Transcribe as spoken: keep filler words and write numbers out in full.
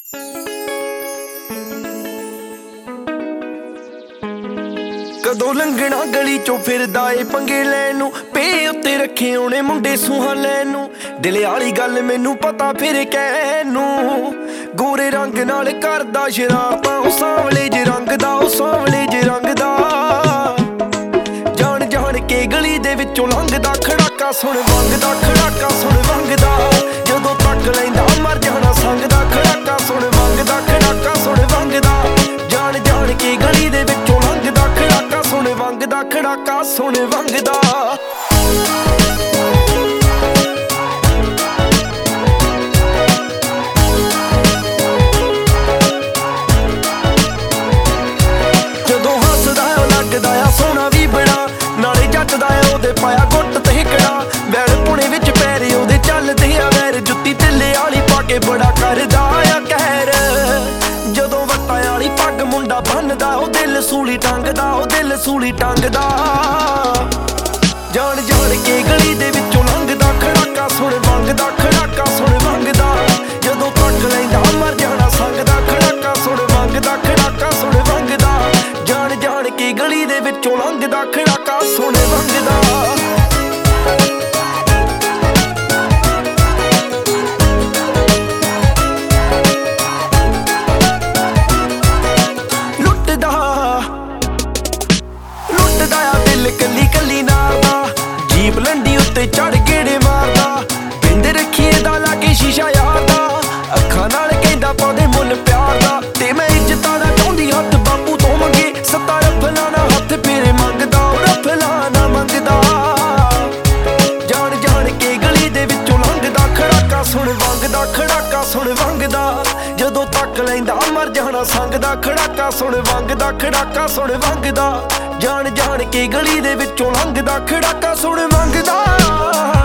कदों लंघना गली चों फिरदा ए पंगे लैन नूं, पे उत्ते रखे ओने मुंडे सूहां लैन नूं। दिल आली गल मैनू पता फिर कहण नूं, गोरे रंग नाल करदा शरारतां, ओ सांवले जे रंग दा, ओ सांवले जे रंग दा। जान जान के गली दे विचों लंघदा, खड़ाका सुण वंगदा, खड़ाका सुण वंगदा। जदों तक लैंदा मर जाना संगदा, खड़ाका सुण वंगदा, खड़ाका सुण वंगदा। जान जान के गली दे विचों लंघदा, खड़ाका सुण वंगदा, खड़ाका सुण वंगदा। जदों हसदा ओ लगदा आ सोहना वी बड़ा, नाले जचदा आ ओदे पाया गुੱਟ ते कड़ा। बैल पुणे विच पैरे ओदे चलदे आ वैर, जुत्ती ढिल्ले आली पा के बड़ा करदा आ कहर। जदों वट्टां आली पग मुंडा बनदा, ओ दिल सूली टंगदा, ओ दिल सूली टंगदा। जान जान के गली दे विचों लंघदा, खड़ाका सुण वंगदा, खड़ाका सुण वंगदा। जदों तक लैंदा मर जाना संगदा, खड़ाका सुण वंगदा, खड़ाका सुण वंगदा। जान जान के गली दे विचों लंघदा, खड़ाका सुण वंगदा। कली कली नारदा, जीप लंडी उत्ते चढ़ गेड़े मारदा। बिंद रखीए दा लागे शीशा यार दा, अखां नाल कहंदा पाउंदे मुल प्यार दा। ते मैं इज्जतां दा चाहुंदी हत्थ बापू तो मंगे, सत्ता रफला ना हत्थ फेरे मंगदा, ओ रफला ना मंगदा। जान जान के गली दे विचों लंघदा, खड़ाका सुण वंगदा, खड़ाका सुण वंगदा। जदों तक लैंदा मर जाना संगदा, खड़ाका सुण वंगदा, खड़ाका सुण वंगदा। जान जान के गली दे विचों लंघदा, खड़ाका सुण वंगदा।